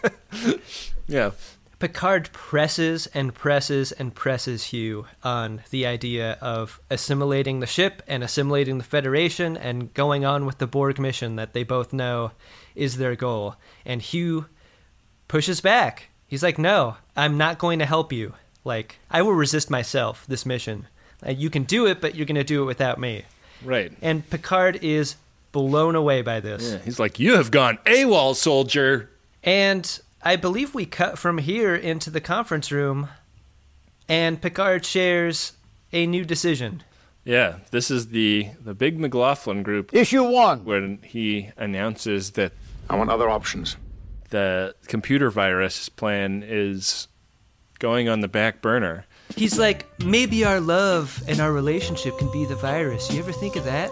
Yeah. Picard presses and presses and presses Hugh on the idea of assimilating the ship and assimilating the Federation and going on with the Borg mission that they both know is their goal. And Hugh pushes back. He's like, no, I'm not going to help you. Like, I will resist myself, this mission. You can do it, but you're going to do it without me. Right. And Picard is blown away by this. Yeah, he's like, you have gone AWOL, soldier. And I believe we cut from here into the conference room, and Picard shares a new decision. Yeah, this is the big McLaughlin group. Issue 1. When he announces that I want other options. The computer virus plan is going on the back burner. He's like, maybe our love and our relationship can be the virus. You ever think of that?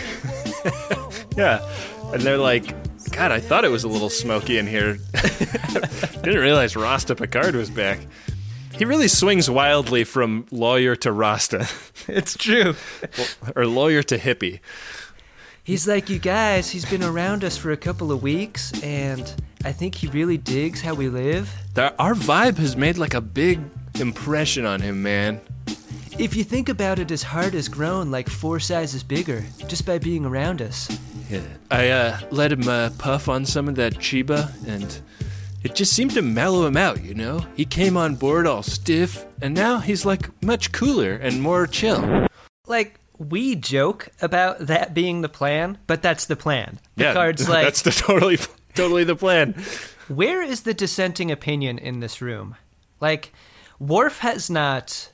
Yeah. And they're like, God, I thought it was a little smoky in here. Didn't realize Rasta Picard was back. He really swings wildly from lawyer to Rasta. It's true. Or lawyer to hippie. He's like, you guys, he's been around us for a couple of weeks, and I think he really digs how we live. Our vibe has made like a big impression on him, man. If you think about it, his heart has grown like 4 sizes bigger just by being around us. Yeah. I let him puff on some of that Chiba, and it just seemed to mellow him out, you know? He came on board all stiff, and now he's like much cooler and more chill. Like, we joke about that being the plan, but that's the plan. Yeah, Picard's like, that's totally the plan. Where is the dissenting opinion in this room? Like, Worf hasn't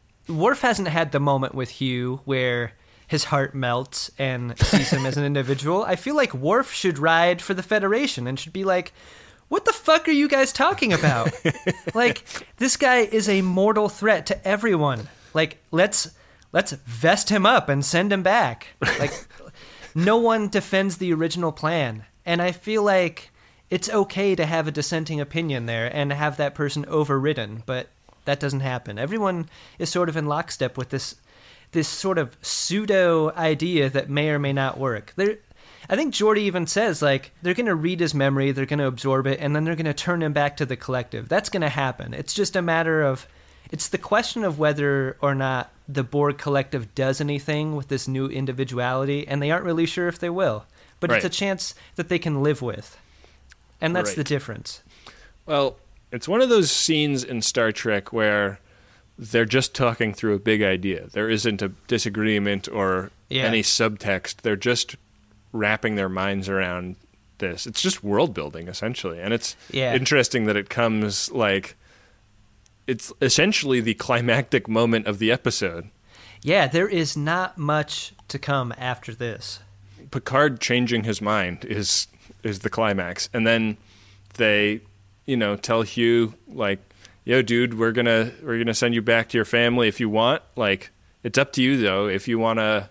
had the moment with Hugh where his heart melts and sees him as an individual. I feel like Worf should ride for the Federation and should be like, what the fuck are you guys talking about? Like, this guy is a mortal threat to everyone. Like, let's vest him up and send him back. Like, no one defends the original plan. And I feel like it's okay to have a dissenting opinion there and have that person overridden, but that doesn't happen. Everyone is sort of in lockstep with this sort of pseudo idea that may or may not work. I think Geordi even says, like, they're going to read his memory, they're going to absorb it, and then they're going to turn him back to the collective. That's going to happen. It's just a matter of, it's the question of whether or not the Borg collective does anything with this new individuality, and they aren't really sure if they will. But Right. It's a chance that they can live with. And that's Right. the difference. Well, it's one of those scenes in Star Trek where they're just talking through a big idea. There isn't a disagreement or any subtext. They're just wrapping their minds around this. It's just world building, essentially. And it's interesting that it comes like, it's essentially the climactic moment of the episode. Yeah, there is not much to come after this. Picard changing his mind is the climax. And then they, tell Hugh, like, yo, dude, we're gonna send you back to your family if you want. Like, it's up to you though. If you wanna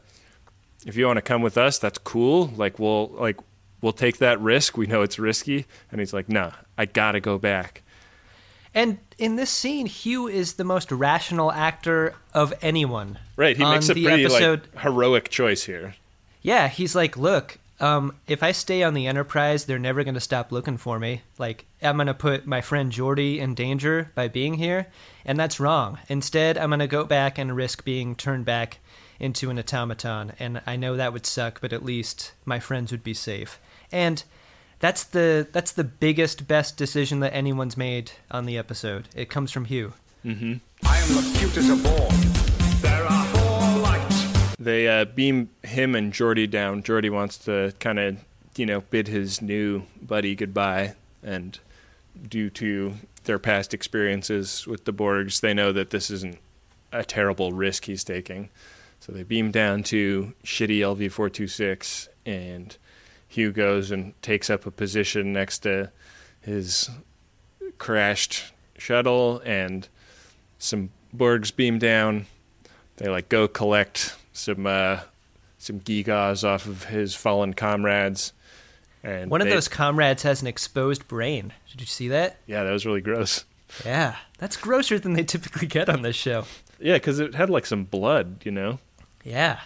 come with us, that's cool. Like, we'll take that risk. We know it's risky. And he's like, nah, I gotta go back. And in this scene, Hugh is the most rational actor of anyone. Right, he makes a pretty heroic choice here. Yeah, he's like, look, if I stay on the Enterprise, they're never going to stop looking for me. Like, I'm going to put my friend Geordi in danger by being here, and that's wrong. Instead, I'm going to go back and risk being turned back into an automaton, and I know that would suck, but at least my friends would be safe. And that's the biggest, best decision that anyone's made on the episode. It comes from Hugh. Mm-hmm. I am the cutest of all. There are 4 lights. They beam him and Geordi down. Geordi wants to kind of, bid his new buddy goodbye. And due to their past experiences with the Borgs, they know that this isn't a terrible risk he's taking. So they beam down to shitty LV-426, and Hugh goes and takes up a position next to his crashed shuttle, and some Borgs beam down. They go collect some gigas off of his fallen comrades. And one of those comrades has an exposed brain. Did you see that? Yeah, that was really gross. Yeah, that's grosser than they typically get on this show. Yeah, because it had some blood, Yeah,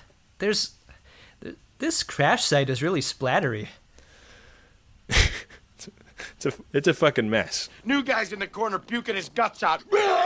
this crash site is really splattery. It's a fucking mess. New guy's in the corner puking his guts out.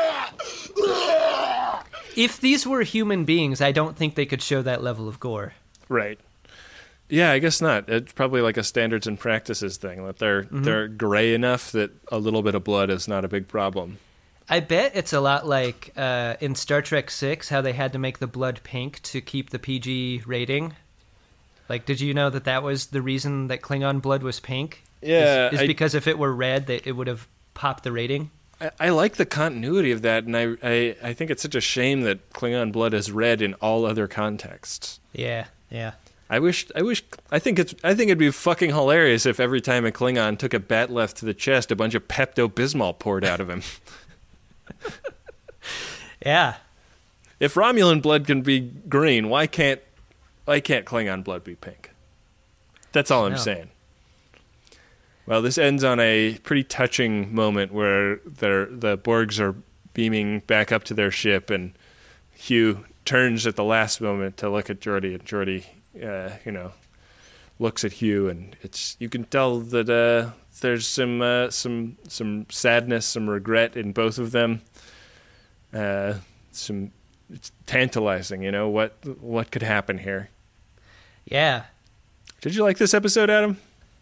If these were human beings, I don't think they could show that level of gore. Right. Yeah, I guess not. It's probably like a standards and practices thing, that they're gray enough that a little bit of blood is not a big problem. I bet it's a lot like in Star Trek VI, how they had to make the blood pink to keep the PG rating. Like, did you know that was the reason that Klingon blood was pink? Yeah. Is because if it were red, it would have popped the rating? I like the continuity of that, and I think it's such a shame that Klingon blood is red in all other contexts. Yeah. I think it'd be fucking hilarious if every time a Klingon took a bat left to the chest, a bunch of Pepto-Bismol poured out of him. Yeah. If Romulan blood can be green, why can't Klingon blood be pink? That's all I'm saying. Well, this ends on a pretty touching moment where the Borgs are beaming back up to their ship, and Hugh turns at the last moment to look at Geordi, and Geordi, looks at Hugh, and you can tell that there's some sadness, some regret in both of them. Some it's tantalizing, what could happen here. Yeah. Did you like this episode, Adam?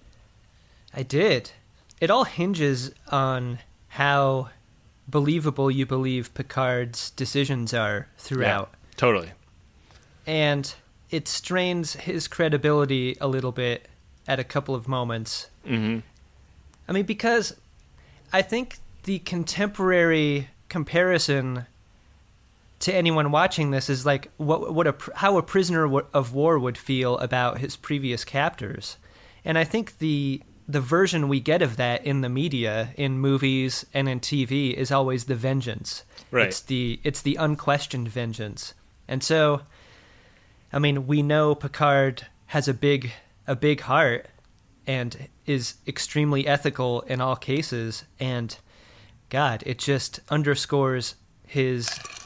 I did. It all hinges on how believable you believe Picard's decisions are throughout. Yeah, totally. And it strains his credibility a little bit at a couple of moments. Mm-hmm. I mean, because I think the contemporary comparison to anyone watching this is like how a prisoner of war would feel about his previous captors. And I think the version we get of that in the media, in movies and in TV, is always the vengeance. Right. It's the unquestioned vengeance. And so, I mean, we know Picard has a big heart and is extremely ethical in all cases. And God, it just underscores his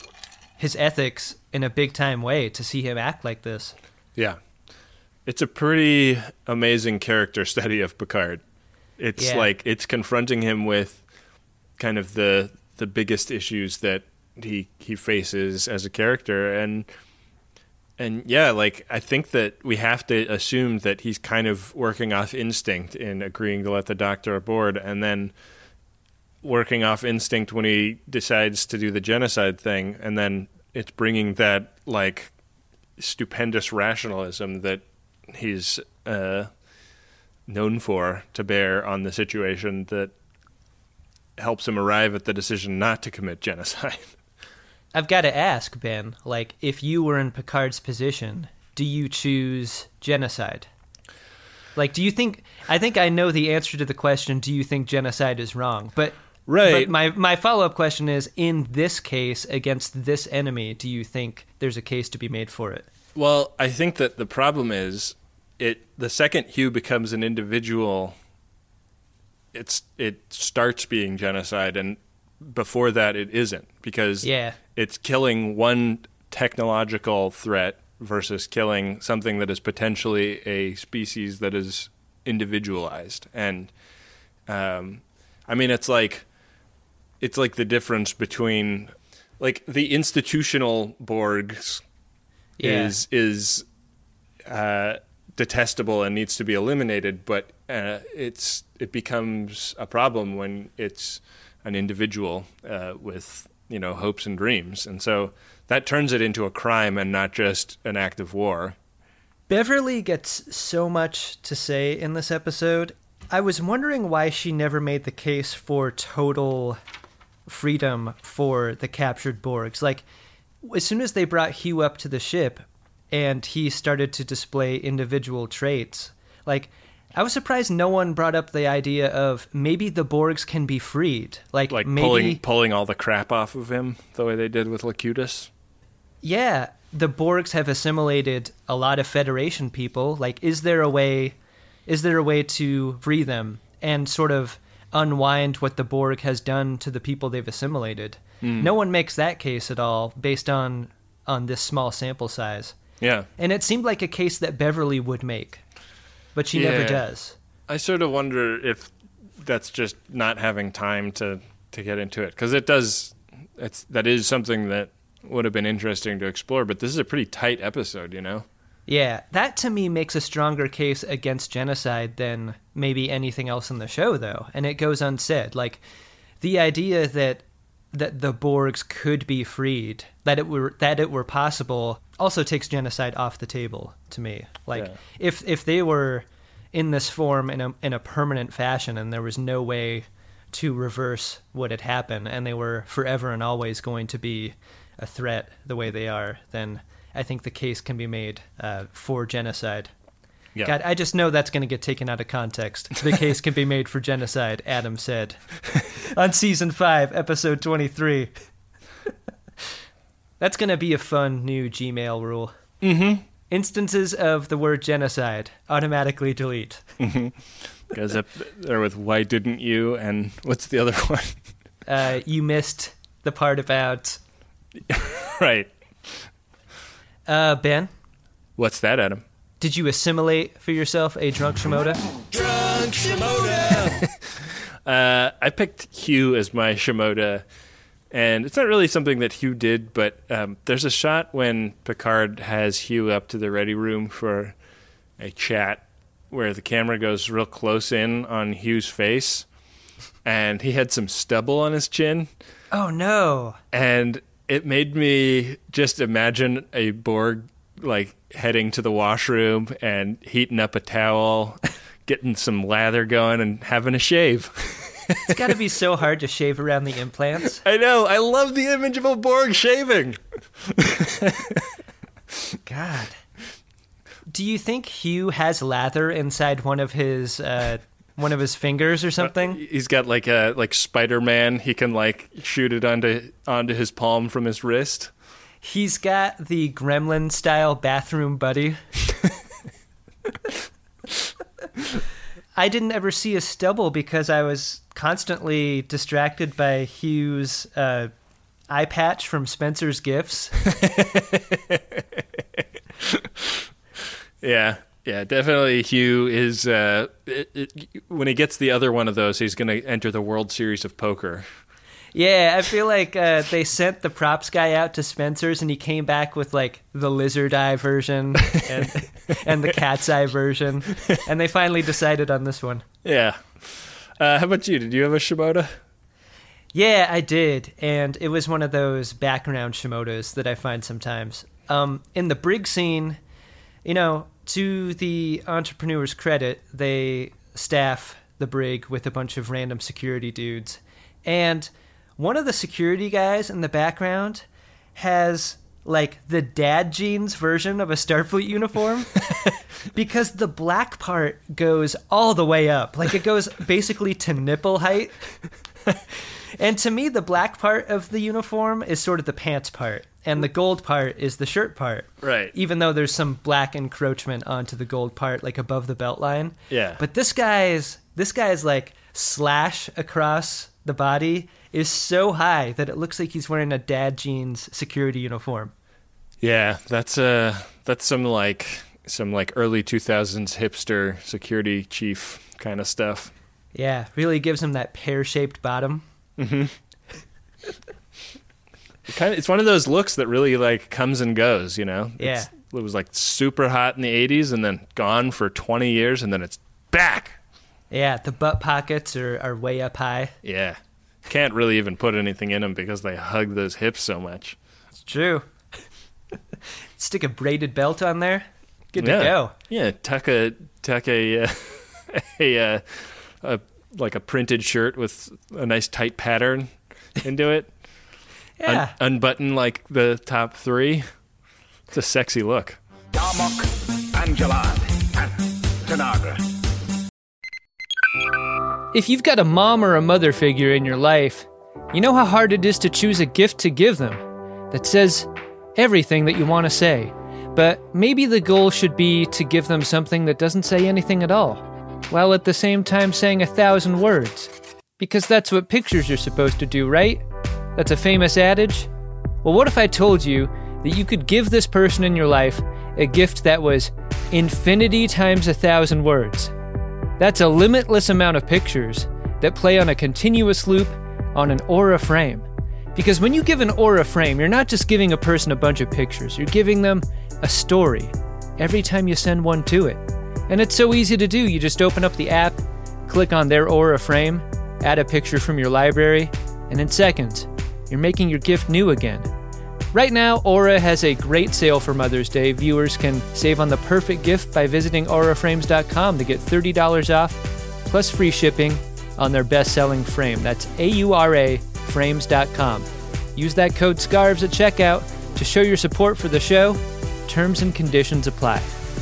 ethics in a big time way to see him act like this. Yeah. It's a pretty amazing character study of Picard. It's like it's confronting him with kind of the biggest issues that he faces as a character, and yeah, like I think that we have to assume that he's kind of working off instinct in agreeing to let the Doctor aboard, and then working off instinct when he decides to do the genocide thing, and then it's bringing that like stupendous rationalism that he's known for to bear on the situation that helps him arrive at the decision not to commit genocide. I've got to ask, Ben, like, if you were in Picard's position, do you choose genocide? Like, do you think... I think I know the answer to the question, do you think genocide is wrong? But, right. But my follow-up question is, in this case, against this enemy, do you think there's a case to be made for it? Well, I think that the problem is, the second Hugh becomes an individual, it starts being genocide, and before that it isn't, because it's killing one technological threat versus killing something that is potentially a species that is individualized. And I mean, it's like the difference between like the institutional Borgs is detestable and needs to be eliminated, but it becomes a problem when it's an individual with hopes and dreams, and so that turns it into a crime and not just an act of war. Beverly gets so much to say in this episode. I was wondering why she never made the case for total freedom for the captured Borgs. Like, as soon as they brought Hugh up to the ship and he started to display individual traits, like, I was surprised no one brought up the idea of maybe the Borgs can be freed. Like maybe pulling all the crap off of him the way they did with Locutus. Yeah, the Borgs have assimilated a lot of Federation people. Like, is there a way to free them and sort of unwind what the Borg has done to the people they've assimilated? No one makes that case at all based on this small sample size. Yeah. And it seemed like a case that Beverly would make, but she never does. I sort of wonder if that's just not having time to get into it, because that is something that would have been interesting to explore, but this is a pretty tight episode, Yeah, that to me makes a stronger case against genocide than maybe anything else in the show, though, and it goes unsaid. Like, the idea that the Borgs could be freed, that it were possible, also takes genocide off the table to me. Like, if they were in this form in a permanent fashion and there was no way to reverse what had happened and they were forever and always going to be a threat the way they are, then I think the case can be made for genocide. Yeah. God, I just know that's going to get taken out of context. The case can be made for genocide, Adam said. On Season 5, Episode 23. That's going to be a fun new Gmail rule. Mm-hmm. Instances of the word genocide, automatically delete. Mm-hmm. Goes up there with why didn't you, and what's the other one? You missed the part about... Right. Ben? What's that, Adam? Did you assimilate for yourself a drunk Shimoda? Drunk Shimoda! I picked Hugh as my Shimoda, And it's not really something that Hugh did, but there's a shot when Picard has Hugh up to the ready room for a chat where the camera goes real close in on Hugh's face, and he had some stubble on his chin. Oh, no. And it made me just imagine a Borg, like, heading to the washroom and heating up a towel, getting some lather going, and having a shave. It's got to be so hard to shave around the implants. I know. I love the image of a Borg shaving. God. Do you think Hugh has lather inside one of his fingers or something? He's got like Spider-Man. He can like shoot it onto his palm from his wrist. He's got the Gremlin-style bathroom buddy. I didn't ever see a stubble because I was constantly distracted by Hugh's eye patch from Spencer's Gifts. Yeah, definitely Hugh is, when he gets the other one of those, he's going to enter the World Series of Poker. Yeah, I feel like they sent the props guy out to Spencer's and he came back with like the lizard eye version and the cat's eye version. And they finally decided on this one. Yeah. How about you? Did you have a Shimoda? Yeah, I did. And it was one of those background Shimodas that I find sometimes. In the brig scene, to the entrepreneur's credit, they staff the brig with a bunch of random security dudes. And one of the security guys in the background has, like, the dad jeans version of a Starfleet uniform because the black part goes all the way up. Like, it goes basically to nipple height. And to me, the black part of the uniform is sort of the pants part, and the gold part is the shirt part. Right. Even though there's some black encroachment onto the gold part, like above the belt line. Yeah. But this guy's like slash across the body is so high that it looks like he's wearing a dad jeans security uniform. Yeah, that's some early 2000s hipster security chief kind of stuff. Yeah, really gives him that pear-shaped bottom. Mm-hmm. It's one of those looks that really like comes and goes, Yeah. It was like super hot in the 80s and then gone for 20 years and then it's back. Yeah, the butt pockets are way up high. Yeah. Can't really even put anything in them because they hug those hips so much. It's true. Stick a braided belt on there. Good to go. Yeah, tuck a like a printed shirt with a nice tight pattern into it. Yeah. Unbutton like the top three. It's a sexy look. Darmok, Angelad, and Tanagra. If you've got a mom or a mother figure in your life, you know how hard it is to choose a gift to give them that says everything that you want to say. But maybe the goal should be to give them something that doesn't say anything at all, while at the same time saying 1,000 words. Because that's what pictures are supposed to do, right? That's a famous adage. Well, what if I told you that you could give this person in your life a gift that was infinity times 1,000 words? That's a limitless amount of pictures that play on a continuous loop on an aura frame. Because when you give an aura frame, you're not just giving a person a bunch of pictures, you're giving them a story every time you send one to it. And it's so easy to do. You just open up the app, click on their aura frame, add a picture from your library, and in seconds, you're making your gift new again. Right now, Aura has a great sale for Mother's Day. Viewers can save on the perfect gift by visiting auraframes.com to get $30 off, plus free shipping on their best-selling frame. That's AURAFrames.com. Use that code SCARVES at checkout to show your support for the show. Terms and conditions apply.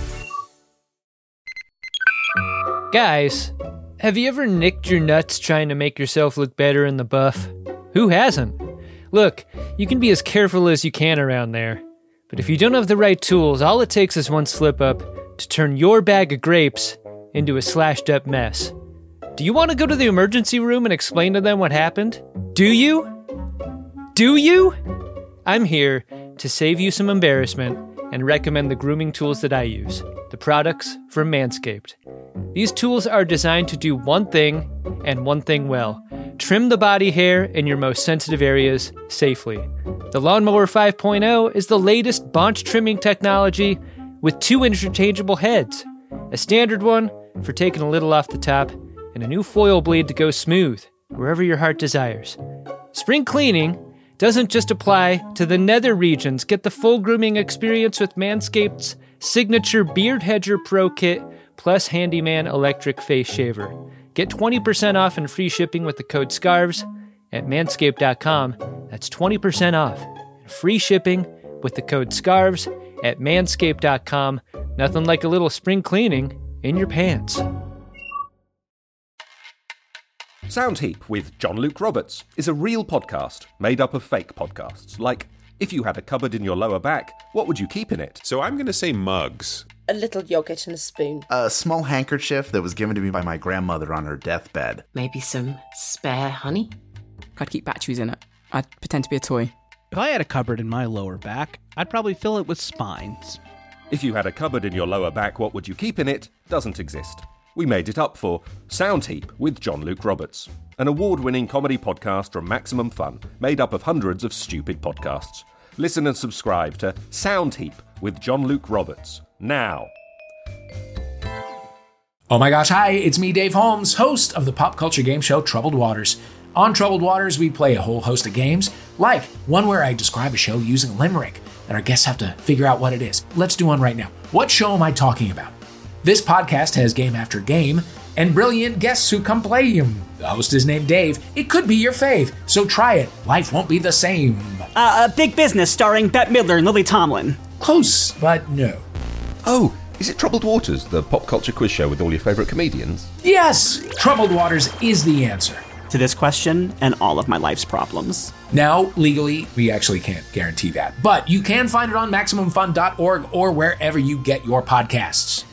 Guys, have you ever nicked your nuts trying to make yourself look better in the buff? Who hasn't? Look, you can be as careful as you can around there, but if you don't have the right tools, all it takes is one slip-up to turn your bag of grapes into a slashed-up mess. Do you want to go to the emergency room and explain to them what happened? Do you? Do you? I'm here to save you some embarrassment and recommend the grooming tools that I use, the products from Manscaped. These tools are designed to do one thing and one thing well: trim the body hair in your most sensitive areas safely. The Lawnmower 5.0 is the latest bunch trimming technology with 2 interchangeable heads, a standard one for taking a little off the top, and a new foil blade to go smooth wherever your heart desires. Spring cleaning doesn't just apply to the nether regions. Get the full grooming experience with Manscaped's signature Beard Hedger Pro Kit plus Handyman Electric Face Shaver. Get 20% off and free shipping with the code SCARVES at manscaped.com. That's 20% off and free shipping with the code SCARVES at manscaped.com. Nothing like a little spring cleaning in your pants. Soundheap with John Luke Roberts is a real podcast made up of fake podcasts. Like, if you had a cupboard in your lower back, what would you keep in it? So I'm going to say mugs. A little yogurt and a spoon. A small handkerchief that was given to me by my grandmother on her deathbed. Maybe some spare honey? I'd keep batteries in it. I'd pretend to be a toy. If I had a cupboard in my lower back, I'd probably fill it with spines. If you had a cupboard in your lower back, what would you keep in it? Doesn't exist. We made it up for Soundheap with John Luke Roberts, an award-winning comedy podcast from Maximum Fun, made up of hundreds of stupid podcasts. Listen and subscribe to Soundheap with John Luke Roberts now. Oh my gosh, hi, it's me, Dave Holmes, host of the pop culture game show Troubled Waters. On Troubled Waters, we play a whole host of games, like one where I describe a show using a limerick, and our guests have to figure out what it is. Let's do one right now. What show am I talking about? This podcast has game after game, and brilliant guests who come play them. The host is named Dave. It could be your fave, so try it. Life won't be the same. Big Business starring Bette Midler and Lily Tomlin. Close, but no. Oh, is it Troubled Waters, the pop culture quiz show with all your favourite comedians? Yes! Troubled Waters is the answer to this question and all of my life's problems. Now, legally, we actually can't guarantee that, but you can find it on MaximumFun.org or wherever you get your podcasts.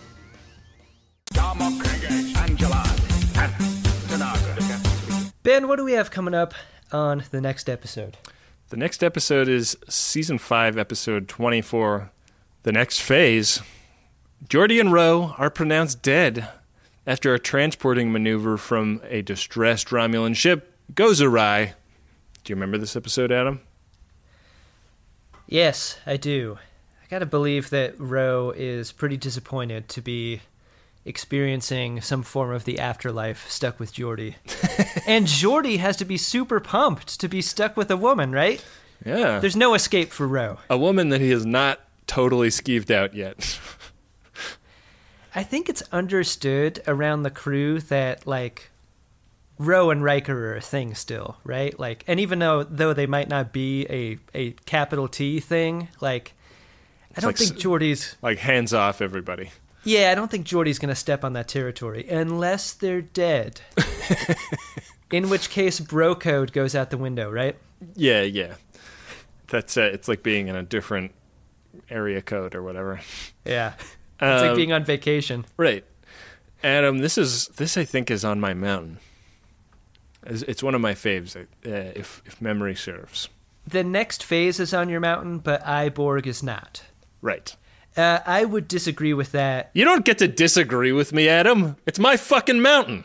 Ben, what do we have coming up on the next episode? The next episode is Season 5, Episode 24, The Next Phase. Geordi and Ro are pronounced dead after a transporting maneuver from a distressed Romulan ship goes awry. Do you remember this episode, Adam? Yes, I do. I gotta believe that Ro is pretty disappointed to be experiencing some form of the afterlife stuck with Geordi. And Geordi has to be super pumped to be stuck with a woman, right? Yeah. There's no escape for Ro. A woman that he has not totally skeeved out yet. I think it's understood around the crew that, like, Ro and Riker are a thing still, right? Like, and even though they might not be a capital T thing, like, I don't think Geordi's... Like, hands off everybody. Yeah, I don't think Geordi's going to step on that territory, unless they're dead. In which case, bro code goes out the window, right? Yeah. That's it's like being in a different area code or whatever. Yeah. It's like being on vacation. Right. Adam, this I think is on my mountain. It's one of my faves, if memory serves. The next phase is on your mountain, but Iborg is not. Right. I would disagree with that. You don't get to disagree with me, Adam. It's my fucking mountain.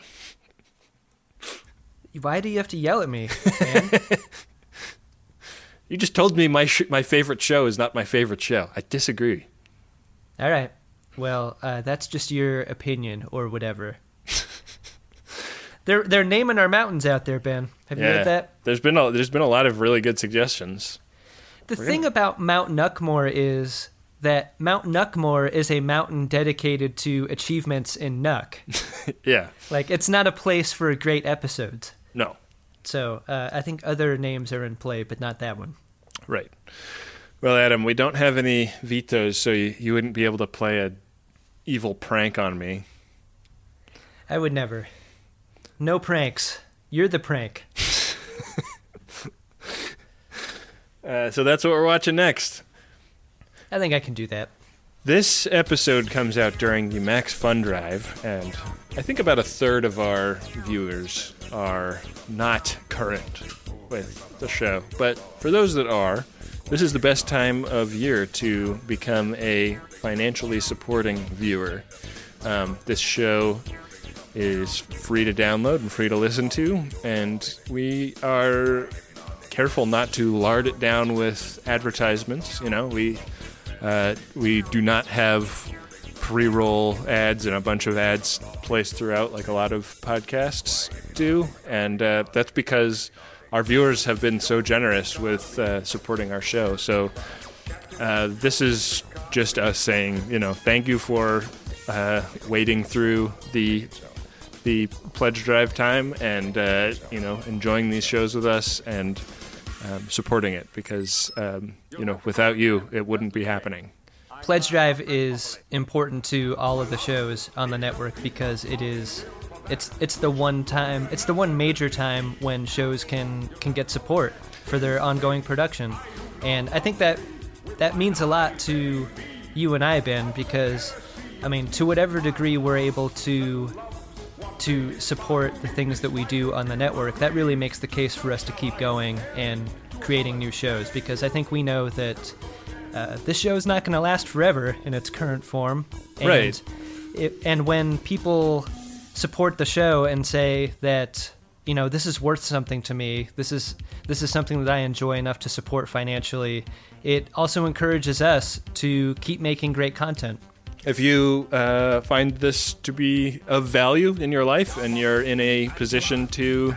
Why do you have to yell at me, man? You just told me my favorite show is not my favorite show. I disagree. All right. Well, that's just your opinion or whatever. They're naming our mountains out there, Ben. Have you heard that? There's been a lot of really good suggestions. The thing about Mount Nuckmore is that Mount Nuckmore is a mountain dedicated to achievements in Nuck. Yeah. Like, it's not a place for great episodes. No. So I think other names are in play, but not that one. Right. Well, Adam, we don't have any vetoes, so you wouldn't be able to play a evil prank on me. I would never. No pranks. You're the prank. So that's what we're watching next. I think I can do that. This episode comes out during the Max Fun Drive, and I think about a third of our viewers are not current with the show. But for those that are, this is the best time of year to become a financially supporting viewer. This show is free to download and free to listen to, and we are careful not to lard it down with advertisements. You know, we do not have pre-roll ads and a bunch of ads placed throughout like a lot of podcasts do, and that's because our viewers have been so generous with supporting our show. So this is just us saying, you know, thank you for wading through the pledge drive time and you know, enjoying these shows with us and supporting it, because you know, without you it wouldn't be happening. Pledge Drive is important to all of the shows on the network because it's the one major time when shows can get support for their ongoing production. And I think that means a lot to you and I, Ben, because I mean, to whatever degree we're able to support the things that we do on the network, that really makes the case for us to keep going and creating new shows, because I think we know that this show is not going to last forever in its current form. And right. And when people support the show and say that, you know, this is worth something to me, this is something that I enjoy enough to support financially, it also encourages us to keep making great content. If you find this to be of value in your life and you're in a position to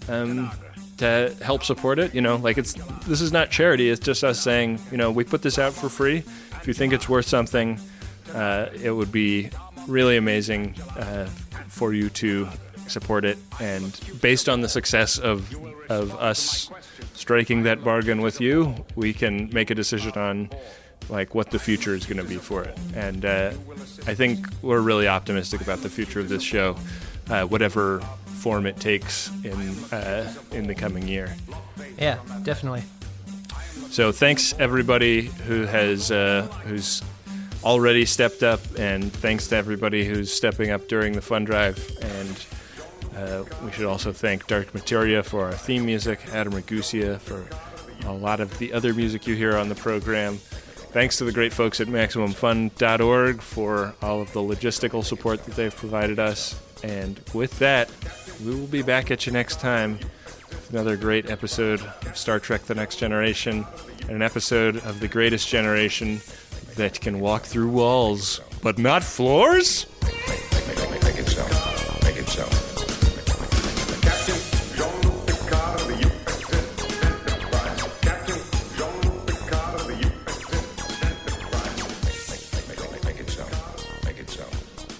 help support it, you know, like this is not charity, it's just us saying, you know, we put this out for free. If you think it's worth something, it would be really amazing for you to support it. And based on the success of us striking that bargain with you, we can make a decision on like what the future is going to be for it. And I think we're really optimistic about the future of this show, whatever form it takes in the coming year. Yeah, definitely. So thanks everybody who has who's already stepped up, and thanks to everybody who's stepping up during the fund drive. And we should also thank Dark Materia for our theme music, Adam Ragusia for a lot of the other music you hear on the program. Thanks to the great folks at MaximumFun.org for all of the logistical support that they've provided us. And with that, we will be back at you next time with another great episode of Star Trek The Next Generation, and an episode of The Greatest Generation that can walk through walls, but not floors? Make it so. Make it so. Captain Jean-Luc Picard of the USS Enterprise. Captain Jean-Luc Picard of the USS Enterprise. Make it so. Make it so.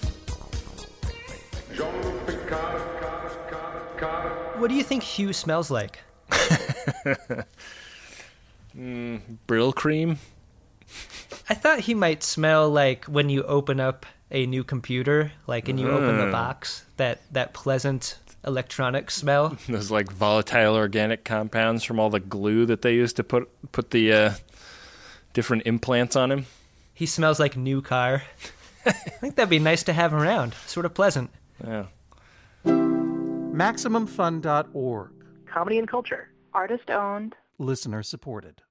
Jean-Luc Picard. What do you think Hugh smells like? Brill cream? I thought he might smell like when you open up a new computer, like and you open the box, that pleasant electronic smell. Those like volatile organic compounds from all the glue that they used to put the different implants on him. He smells like new car. I think that'd be nice to have around. Sort of pleasant. Yeah. MaximumFun.org. Comedy and culture. Artist owned. Listener supported.